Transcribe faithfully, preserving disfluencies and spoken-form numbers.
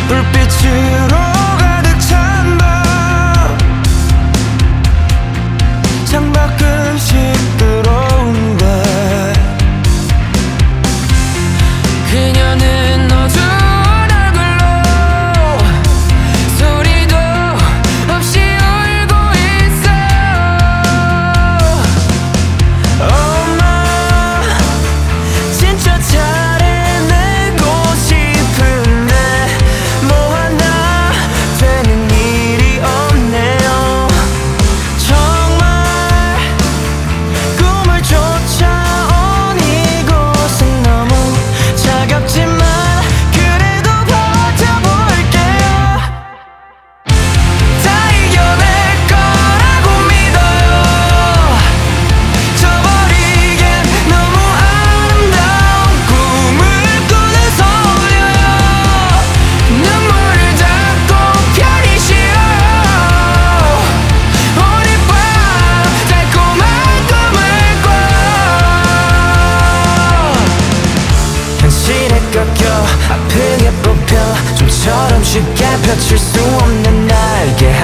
불빛으로 가득 찬 밤, 창밖은 시끄러운데 그녀는 어두운 얼굴로 소리도 없이 울고 있어. 엄마 진짜 잘해내고 싶은데 뭐 하나 되는 일이 없네요. 정말 꿈을 쫓아온 이곳은 너무 차갑지만 그래도 버텨볼게요. 다 이겨낼 거라고 믿어요. 저버리기엔 너무 아름다운 꿈을 꾸는 소녀요. 눈물을 닦고 편히 쉬어요. 오늘 밤 달콤한 꿈을 꿔. 현실에 꺾여 아프게 뽑혀 좀처럼 쉽게 펼칠 수 없는 날개.